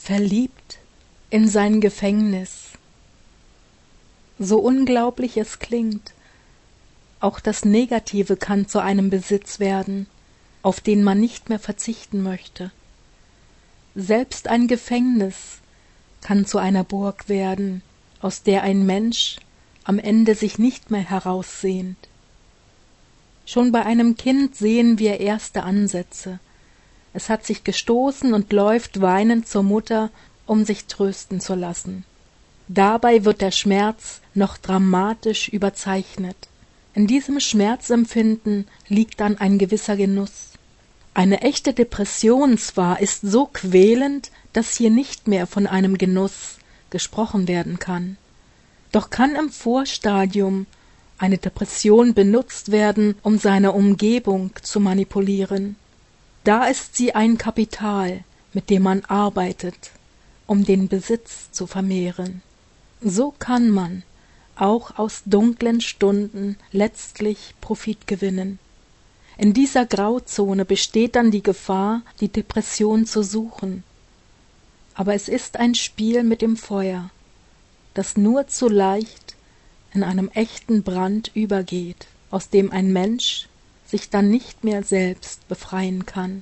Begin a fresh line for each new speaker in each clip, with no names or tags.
verliebt in sein Gefängnis. So unglaublich es klingt, auch das Negative kann zu einem Besitz werden, auf den man nicht mehr verzichten möchte. Selbst ein Gefängnis kann zu einer Burg werden, aus der ein Mensch am Ende sich nicht mehr heraussehnt. Schon bei einem Kind sehen wir erste Ansätze. Es hat sich gestoßen und läuft weinend zur Mutter, um sich trösten zu lassen. Dabei wird der Schmerz noch dramatisch überzeichnet. In diesem Schmerzempfinden liegt dann ein gewisser Genuss. Eine echte Depression zwar ist so quälend, dass hier nicht mehr von einem Genuss gesprochen werden kann. Doch kann im Vorstadium eine Depression benutzt werden, um seine Umgebung zu manipulieren. Da ist sie ein Kapital, mit dem man arbeitet, um den Besitz zu vermehren. So kann man auch aus dunklen Stunden letztlich Profit gewinnen. In dieser Grauzone besteht dann die Gefahr, die Depression zu suchen. Aber es ist ein Spiel mit dem Feuer, das nur zu leicht in einem echten Brand übergeht, aus dem ein Mensch sich dann nicht mehr selbst befreien kann.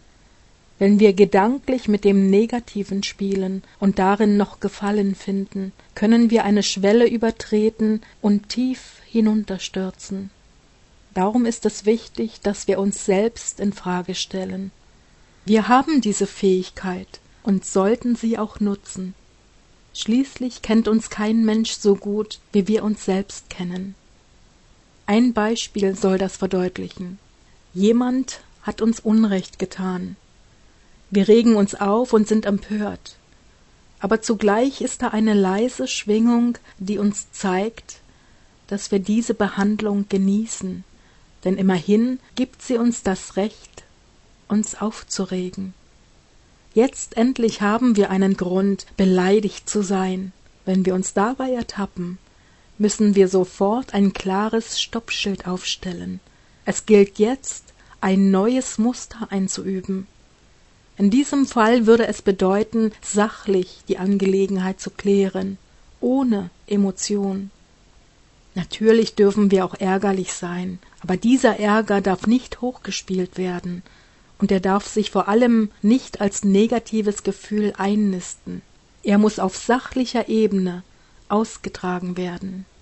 Wenn wir gedanklich mit dem Negativen spielen und darin noch Gefallen finden, können wir eine Schwelle übertreten und tief hinunterstürzen. Darum ist es wichtig, dass wir uns selbst in Frage stellen. Wir haben diese Fähigkeit und sollten sie auch nutzen. Schließlich kennt uns kein Mensch so gut, wie wir uns selbst kennen. Ein Beispiel soll das verdeutlichen. Jemand hat uns Unrecht getan. Wir regen uns auf und sind empört. Aber zugleich ist da eine leise Schwingung, die uns zeigt, dass wir diese Behandlung genießen, denn immerhin gibt sie uns das Recht, uns aufzuregen. Jetzt endlich haben wir einen Grund, beleidigt zu sein. Wenn wir uns dabei ertappen, müssen wir sofort ein klares Stoppschild aufstellen. Es gilt jetzt, ein neues Muster einzuüben. In diesem Fall würde es bedeuten, sachlich die Angelegenheit zu klären, ohne Emotion. Natürlich dürfen wir auch ärgerlich sein, aber dieser Ärger darf nicht hochgespielt werden und er darf sich vor allem nicht als negatives Gefühl einnisten. Er muss auf sachlicher Ebene ausgetragen werden.